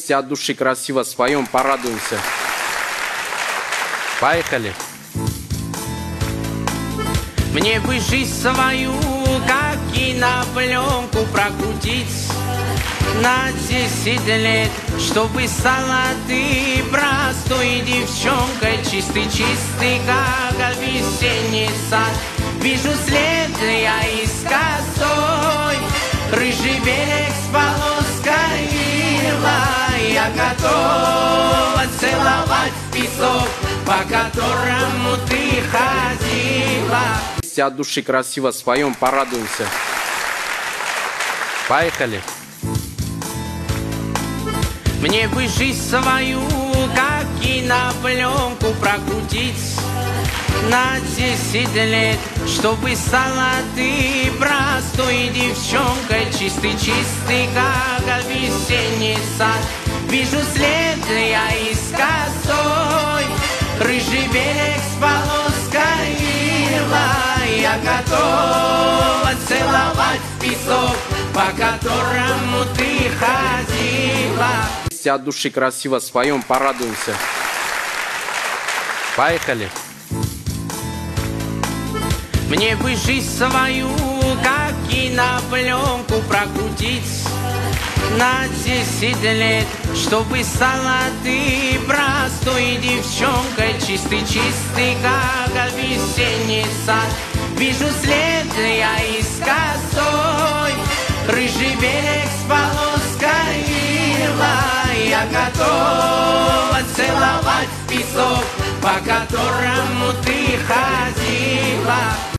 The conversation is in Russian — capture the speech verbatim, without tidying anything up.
вместе от души красиво споем, порадуемся. Поехали. Мне бы жизнь свою, как кинопленку, прокрутить на десять лет, чтобы стала ты простой девчонкой, чистый-чистый, как весенний сад. Вижу след я из косой, рыжий берег с полоской ила. Я готова целовать песок, по которому ты ходила. От души красиво споем, порадуемся. Поехали. Мне бы жизнь свою, как кинопленку, прокрутить на десять лет, чтобы стала ты простой девчонкой, чистый-чистый, как весенний сад. Вижу след я из косой, рыжий берег с полоской ила. Я готова целовать песок, по которому ты ходила. От души красиво споем, порадуемся. Поехали. Мне бы жизнь свою, как кинопленку, прокрутить на десять лет, чтобы стала ты простой девчонкой, чистый-чистый, как весенний сад. Вижу след я из косой, рыжий берег с полоской ила. Я готова целовать песок, по которому ты ходила.